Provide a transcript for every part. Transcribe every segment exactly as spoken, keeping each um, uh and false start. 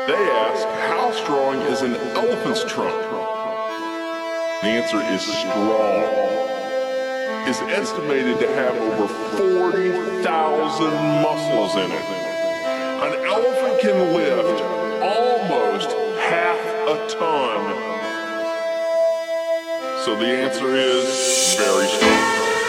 They ask, how strong is an elephant's trunk? The answer is strong. It's estimated to have over forty thousand muscles in it. An elephant can lift almost half a ton. So the answer is very strong.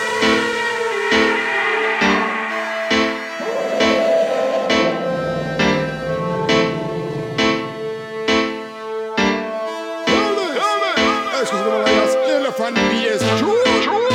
Elephant bass, true, true.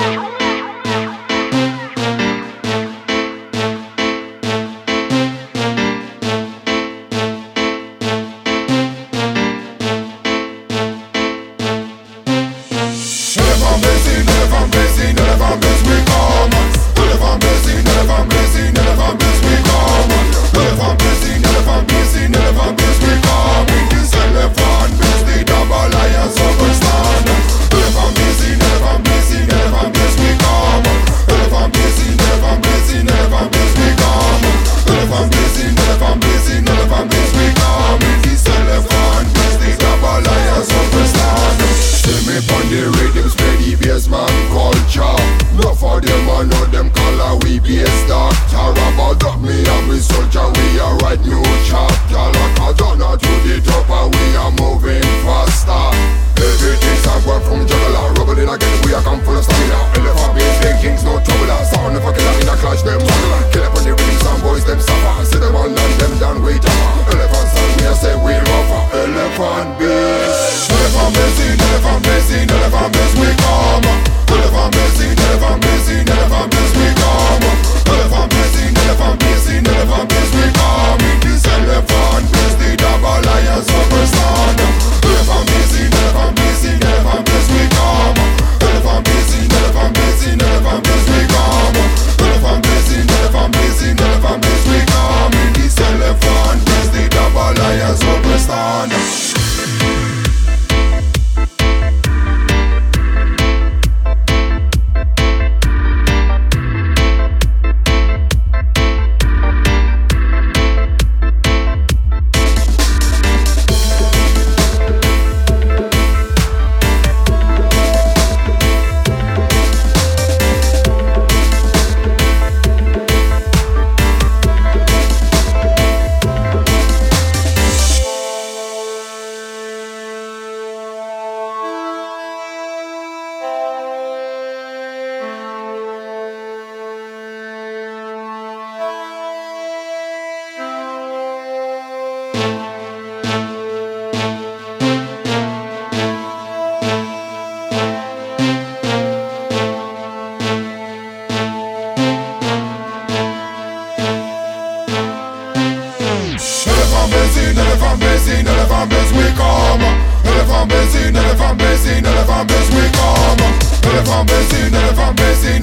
Elephant bassing, elephant bassing, elephant bass we come. Elephant bassing, elephant bassing, elephant bass we come. Elephant bassing, elephant bassing, elephant bass we come. In this elephant bass, the double lions overstand. Elephant bassing, elephant bassing, elephant bass we come. Elephant bassing, elephant bassing, elephant bass we come. Elephant bassing, elephant bassing, elephant bass we come. In this elephant bass, the double lions overstand. See me on the rhythm, spread the bass man culture. No for them, I know them color we bass doctor. About up me and me soldier, we are write new chapter. Like a donut to the top and we are moving faster. Everything's a work from juggler. Rubbing it again, we are come full of stamina. Elephant bass, big kings, no trouble. Sound of a killer in a clash, them juggler. Kill up on the rhythm, some boys, them suffer. See them on and them down, we tougher. Elephant sound, we a say we rougher. Elephant bass. Elephant bassing, elephant bassing, elephant bass we come. Elephant bassing, elephant bassing, elephant bass we come. Elephant bassing, elephant bassing, elephant bass we come. In this elephant bass, the double lions overstand. Elephant bassing, elephant bassing, elephant bass we come. Elephant bassing, elephant bassing, elephant bass we come. Elephant bassing, elephant bassing, elephant bass we come. In this elephant bass, the double lions overstand. Elephant bassing, elephant bass we come. Elephant bassing, elephant bassing, elephant bass we come. Elephant bassing, elephant bassing,